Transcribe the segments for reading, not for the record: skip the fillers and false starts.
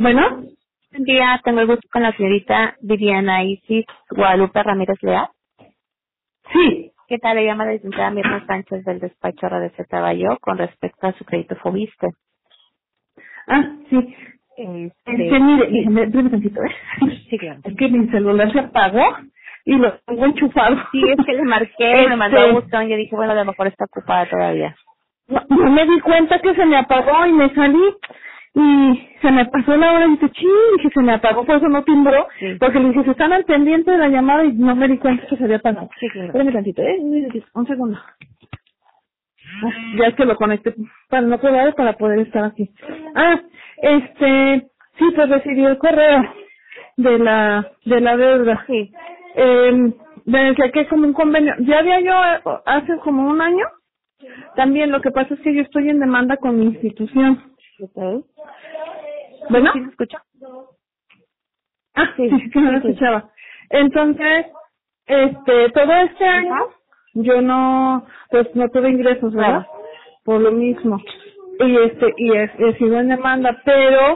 Bueno, Buen día, tengo el gusto con la señorita Viviana Isis Guadalupe Ramírez Leal. sí. ¿Qué tal? Le llama la licenciada Mirna Sánchez del despacho RDC Tabayo con respecto a su crédito Fobiste. Sí. Mire, espérame tantito, Sí, claro. Es que mi celular se apagó y lo tengo enchufado. Sí, es que le marqué, me mandó a buzón y yo dije, bueno, a lo mejor está ocupada todavía. No me di cuenta que se me apagó y me salí y se me pasó la hora y dije, dije, se me apagó, por eso no timbró, Sí. porque le dije, se están al pendiente de la llamada y no me di cuenta que se había apagado. Sí, claro. Espérame tantito, un segundo. Ya es que lo conecté para no probar para poder estar aquí. Sí, pues recibí el correo de la deuda. Sí. Me decía que es como un convenio. Ya había yo hace como un año. También lo que pasa es que yo estoy en demanda con mi institución. Okay. ¿Bueno? ¿Sí me escucha? Sí, que no lo escuchaba. Entonces, todo este año yo no, pues no tuve ingresos, ¿verdad? Claro. Por lo mismo. Y he sido en demanda, pero,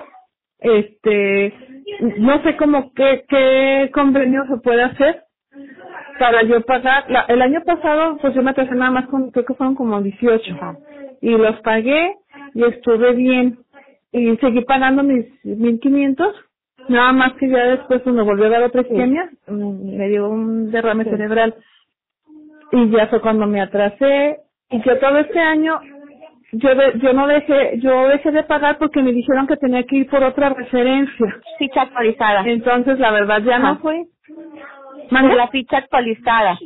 no sé cómo qué convenio se puede hacer para yo pagar. El año pasado, pues yo me atrasé nada más creo que fueron como 18. Ajá. Y los pagué y estuve bien. Y seguí pagando mis 1,500. Nada más que ya después me volvió a dar otra isquemia, me dio un derrame cerebral. Y ya fue cuando me atrasé. Y que todo este año yo dejé de pagar porque me dijeron que tenía que ir por otra referencia. Ficha actualizada. Entonces la verdad ya no fui. Por la ficha actualizada.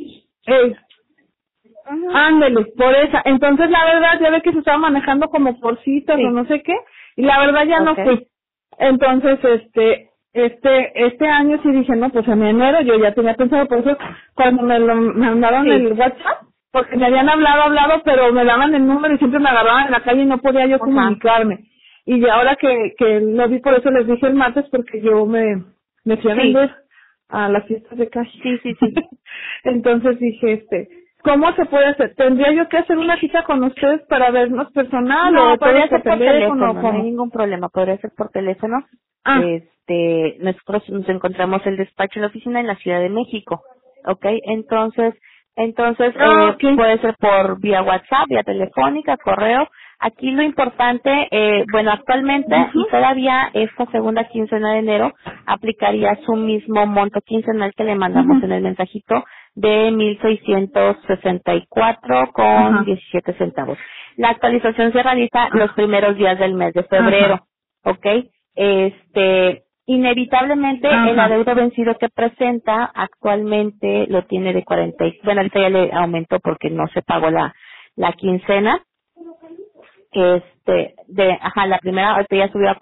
Ándale, por esa. Entonces la verdad ya ve que se estaba manejando como por citas o no sé qué. Y la verdad ya no fui. Entonces, este año sí dije, no, pues en enero yo ya tenía pensado, por eso cuando me mandaron el WhatsApp, porque me habían hablado, pero me daban el número y siempre me agarraban en la calle y no podía yo comunicarme. Y ya ahora que lo vi, por eso les dije el martes, porque yo me fui a vender a las fiestas de calle. Sí. Entonces dije, ¿cómo se puede hacer? ¿Tendría yo que hacer una cita con ustedes para vernos personal No, o podría todo ser por por teléfono, no hay ¿Cómo? ningún problema, podría ser por teléfono. Nosotros nos encontramos el despacho en la oficina en la Ciudad de México, ¿ok? Entonces, puede ser por vía WhatsApp, vía telefónica, correo. Aquí lo importante, actualmente y todavía esta segunda quincena de enero aplicaría su mismo monto quincenal que le mandamos en el mensajito de 1,664 con 17 centavos. La actualización se realiza los primeros días del mes de febrero, ¿ok? Inevitablemente el adeudo vencido que presenta actualmente lo tiene de 40, ahorita ya le aumentó porque no se pagó la quincena. La primera ahorita ya subió a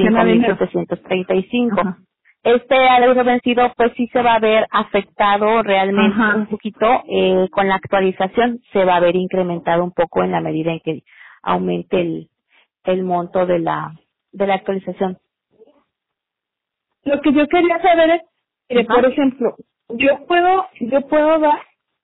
45,735. Este adeudo vencido pues sí se va a ver afectado realmente un poquito con la actualización, se va a ver incrementado un poco en la medida en que aumente el monto de la actualización. Lo que yo quería saber es, por ejemplo, yo puedo dar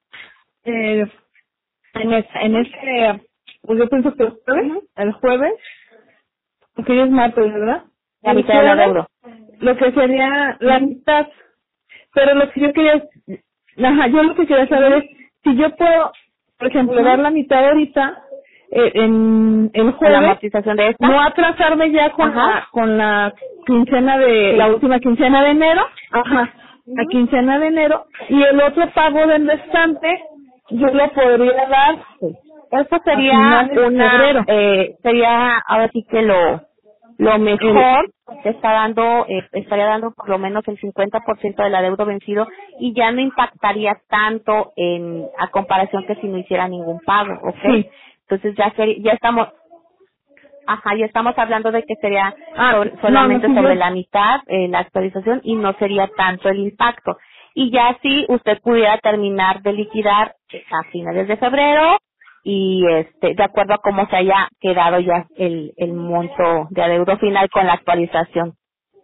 pues yo pienso que el jueves, porque hoy es martes, ¿verdad? La mitad del adeudo. Lo que sería la mitad. Pero lo que yo quería, yo lo que quería saber es si yo puedo, por ejemplo, dar la mitad ahorita en el jueves, la amortización de esta, no atrasarme ya con la quincena de la última quincena de enero, la quincena de enero, y el otro pago del restante yo lo podría dar. Esto sería sería ahora sí que lo mejor que estaría dando por lo menos el 50% del adeudo vencido y ya no impactaría tanto a comparación que si no hiciera ningún pago, ¿ok? Entonces ya estamos hablando de que sería solamente sobre la mitad la actualización y no sería tanto el impacto. Y ya si usted pudiera terminar de liquidar a finales de febrero y de acuerdo a cómo se haya quedado ya el monto de adeudo final con la actualización.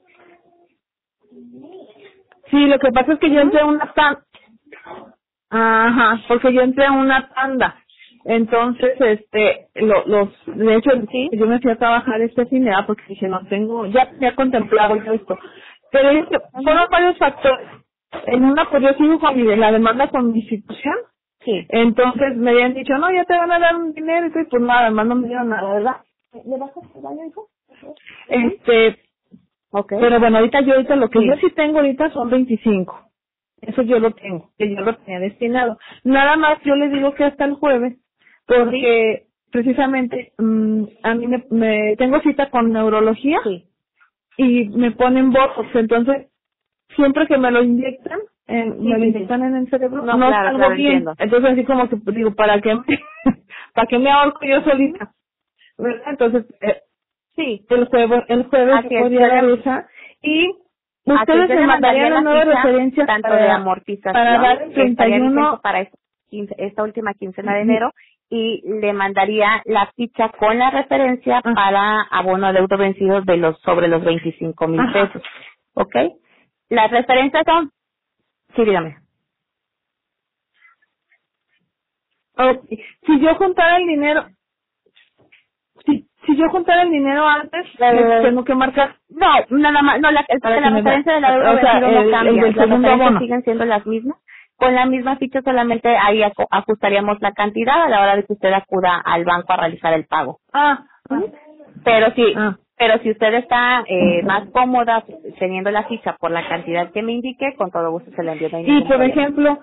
Sí, lo que pasa es que yo entré a una tanda. Porque yo entré a una tanda. Entonces, de hecho, sí, yo me fui a trabajar este fin de semana porque dije, no tengo, ya contemplado yo esto. Pero es que fueron varios factores. En una, pues yo sigo con la demanda con mi institución. Sí. Entonces me habían dicho, no, ya te van a dar un dinero, y pues nada, además no me dieron nada, ¿verdad? ¿Le vas a hacer daño, hijo? Okay. Pero bueno, ahorita lo que yo sí tengo ahorita son 25. Eso yo lo tengo, que yo lo tenía destinado. Nada más yo les digo que hasta el jueves, porque precisamente a mí me tengo cita con neurología y me ponen botox, entonces siempre que me lo inyectan, me lo inyectan en el cerebro, no salgo bien. Entiendo. Entonces así como que digo, ¿para qué me ahorco yo solita? ¿Verdad? Entonces, el jueves podría dar esa y ustedes me mandarían la nueva referencia tanto de amortización para dar el 31 para esta última quincena de enero, y le mandaría la ficha con la referencia para abono de adeudo vencido sobre los 25,000 pesos. ¿Ok? Las referencias son, sí, dígame. Okay. Si yo juntara el dinero, si yo juntara el dinero antes, tengo que marcar. No, nada más, no, la referencia de la deuda vencido no cambia. Las referencias siguen siendo las mismas. Con la misma ficha solamente ahí ajustaríamos la cantidad a la hora de que usted acuda al banco a realizar el pago. Pero sí, pero si usted está más cómoda teniendo la ficha por la cantidad que me indique, con todo gusto se le envía. Y por ejemplo,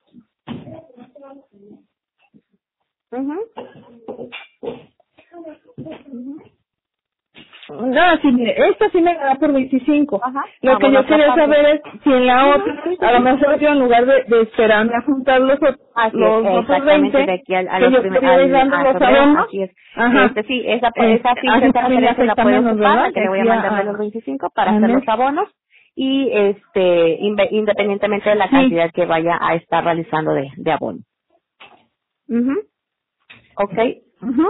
no, sí, mire, esta sí me da por 25. Lo que yo quería saber es si en la otra, a lo mejor yo en lugar de esperarme a juntar los otros 20, de aquí a que yo podría ir dando los abonos. Así es. Sí, esa ficha, esa referencia la puede ocupar, que le voy a mandar de los 25 para hacer los abonos y independientemente de la cantidad que vaya a estar realizando de abono. Okay.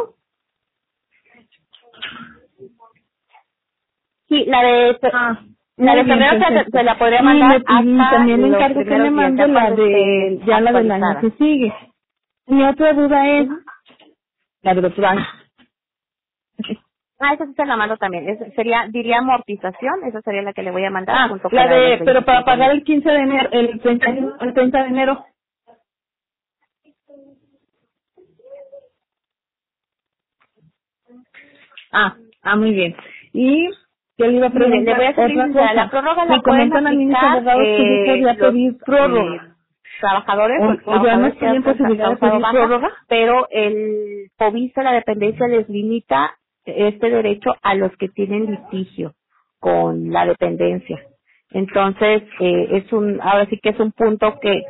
Sí, la de febrero se la podría mandar hasta también me encargo que me mande la del año que sigue. Mi otra duda es la del otro año. Esa sí se la mando también. Diría amortización, esa sería la que le voy a mandar junto con pero para pagar el 15 de enero, el 30 de enero. Muy bien. Y yo le iba a preguntar, le voy a hacer la prórroga la pueden aplicar trabajadores o ya no estoy en posibilidad de pedir prórroga, pero el FOBISTA, la dependencia, les limita este derecho a los que tienen litigio con la dependencia. Entonces, ahora sí que es un punto que,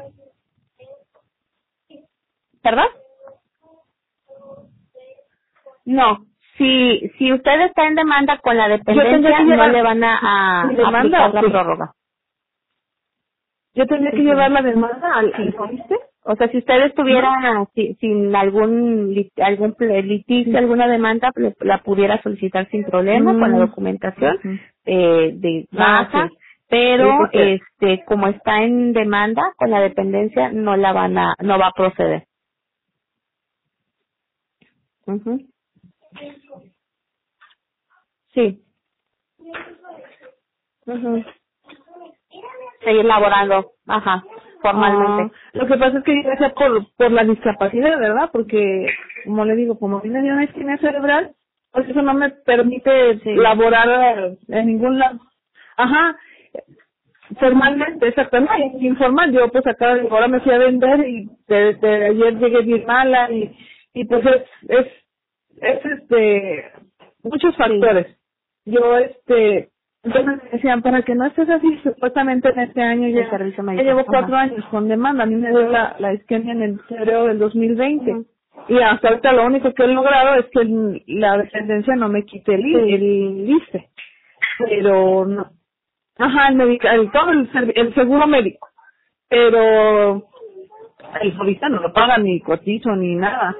¿verdad? No. Si usted está en demanda con la dependencia, no le van a aplicar la prórroga. ¿Yo tendría que llevar la demanda al FOBISTA? O sea, si usted estuviera sin algún litigio, alguna demanda, la pudiera solicitar sin problema con la documentación de baja, pero como está en demanda con la dependencia, no va a proceder. Sí. Seguir laborando, formalmente. Lo que pasa es que yo decía por la discapacidad, ¿verdad? Porque, como le digo, como me dio una isquemia cerebral, pues eso no me permite laborar en ningún lado. Formalmente, exactamente, informal. Yo pues ahora me fui a vender y desde ayer llegué bien mala y pues es muchos factores. Yo entonces me decían, para que no estés así, supuestamente en este año ya llevo 4 años con demanda. A mí me dio la isquemia en el febrero del 2020. Y hasta ahorita lo único que he logrado es que la dependencia no me quite el ISSSTE. Pero no. Todo el seguro médico. Pero el FOBISTA no lo paga, ni cotizo, ni nada.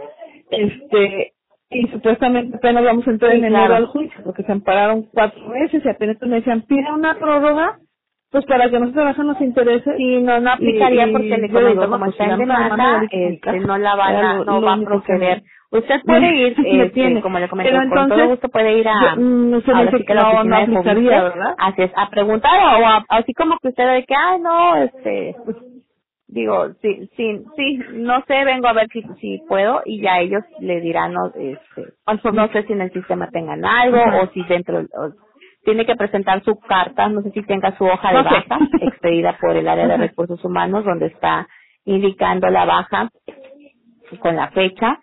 Y supuestamente apenas vamos a entrar en enero al juicio, porque se ampararon 4 meses y apenas me decían, pide una prórroga pues para que no se trabajen los intereses. Sí, no aplicaría porque le comento, como está en demanda, no va a proceder. Usted puede ir, como le comento, entonces, con todo gusto puede ir a sí que la oficina de Fobiste, ¿verdad? A preguntar o así como que usted de que, pues, digo, sí, no sé, vengo a ver si puedo y ya ellos le dirán, no sé si en el sistema tengan algo o si dentro, tiene que presentar su carta, no sé si tenga su hoja de baja expedida por el área de recursos humanos donde está indicando la baja con la fecha.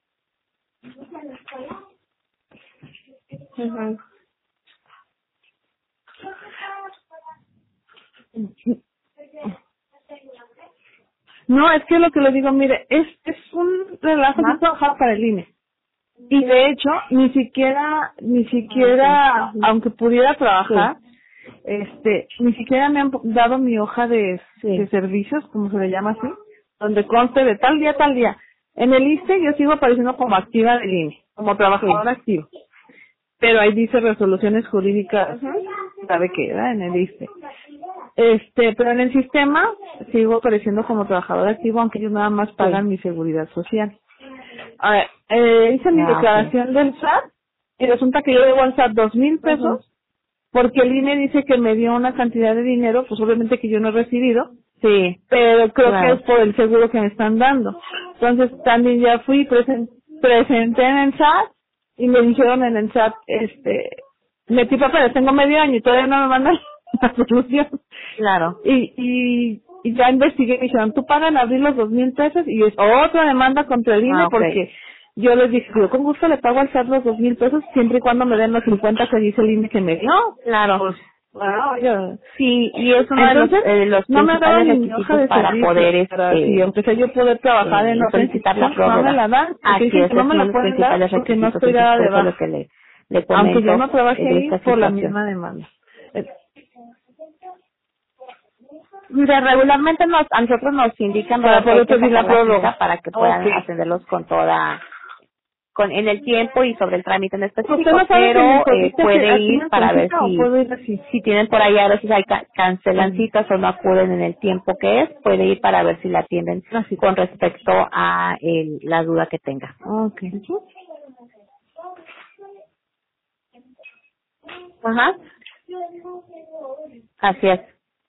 No, es que lo que le digo, mire, es un relajo de trabajar para el INE. Y de hecho, ni siquiera, aunque pudiera trabajar, ni siquiera me han dado mi hoja de servicios, como se le llama así, donde conste de tal día. En el ISSSTE yo sigo apareciendo como activa del INE, como trabajadora activa. Pero ahí dice resoluciones jurídicas, ¿sabe qué? ¿Verdad? En el ISSSTE. Pero en el sistema sigo apareciendo como trabajadora activa, aunque ellos nada más pagan mi seguridad social. A ver, hice mi declaración del SAT y resulta que yo debo al SAT 2,000 pesos porque el INE dice que me dio una cantidad de dinero, pues obviamente que yo no he recibido, pero creo que es por el seguro que me están dando. Entonces también ya fui, presenté en el SAT y me dijeron en el SAT, metí papeles, tengo medio año y todavía no me mandan la solución. Claro. Y ya investigué, me dijeron, tú pagan abrir los 2,000 pesos y es otra demanda contra el INE porque yo les dije, yo con gusto le pago al SAT los 2,000 pesos siempre y cuando me den los 50 que dice el INE que me dio. Claro. Pues, bueno, sí, y es uno de los no me principales dan mi hoja de para poder si empecé yo poder trabajar en otra solicitar la prórroga. No me la dan, así es, no me la pueden dar porque no estoy dada de baja. Aunque yo no trabajé ahí por la misma demanda. Mira, regularmente a nosotros nos indican para poder pedir la prórroga para que puedan atenderlos en el tiempo y sobre el trámite en específico, pero puede ir para ver si tienen por ahí, a veces hay cancelan citas o no acuden en el tiempo que es, puede ir para ver si la atienden con respecto a la duda que tenga. Ajá. Así es.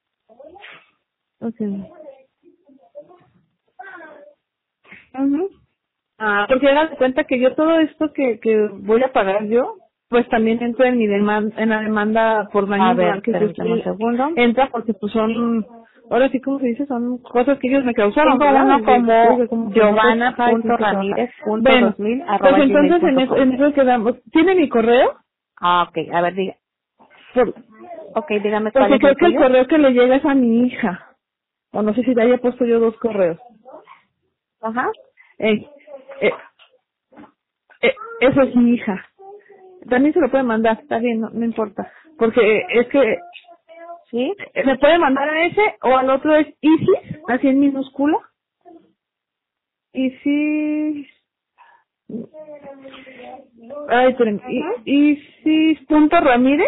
Porque hagan de cuenta que yo todo esto que voy a pagar yo, pues también entro en mi demanda, en la demanda por daño moral que entra porque pues son, ahora sí como se dice, son cosas que ellos me causaron. Como Giovanna.Ramírez.2000 pues entonces en eso quedamos. ¿Tiene mi correo? Okay, a ver, diga. Dígame cuál porque es creo que el correo que le llega es a mi hija. O no sé si le haya puesto yo 2 correos. Ajá. Eso es mi hija. También se lo puede mandar, está bien, no importa. Porque es que, me puede mandar a ese o al otro es Isis, así en minúscula. Isis. Ay, esperen. Isis.Ramírez.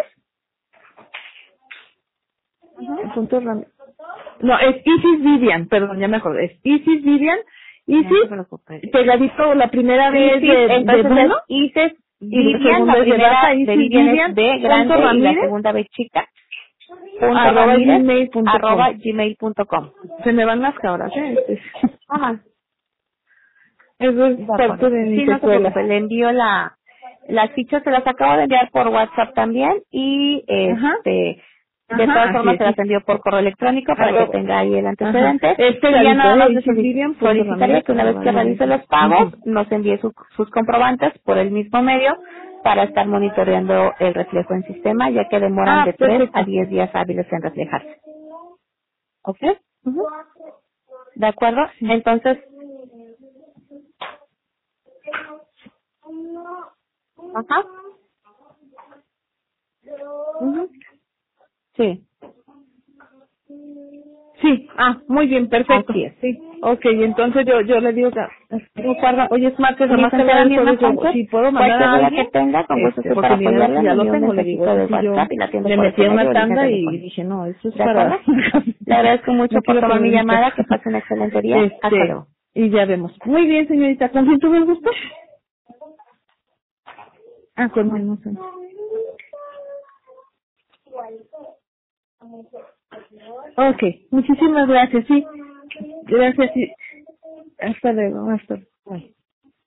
No, es Isis Vivian, perdón, ya me acordé. Es Isis Vivian. Isis, pegadito la primera vez de Bruno. Isis Vivian, la primera de Vivian de grande y la segunda vez chica. @gmail.com. Se me van las cabras, Ajá. Eso es parte de mi escuela. Le envío las fichas, se las acabo de enviar por WhatsApp también y de todas formas se las envió por correo electrónico para que tenga ahí el antecedente. Y ya nada más solicitaría que una vez que realice los pagos nos envíe sus comprobantes por el mismo medio para estar monitoreando el reflejo en sistema, ya que demoran de 3 a 10 días hábiles en reflejarse. ¿Ok? ¿De acuerdo? Entonces, Sí, muy bien, perfecto. Así es. Sí, entonces yo le digo que guarda, oye, es martes, además te voy a si puedo mandar a alguien que tenga, con gusto porque para mira, ya lo tengo, le digo, de WhatsApp y la le metí en una tanda y dije, no, eso es para... Le agradezco mucho por tomar mi llamada, que pase un excelente día. Hasta luego. Y ya vemos. Muy bien, señorita, ¿con quién tuvo el gusto? Con menos. Ok, muchísimas gracias, sí. Gracias, sí. Hasta luego, hasta luego.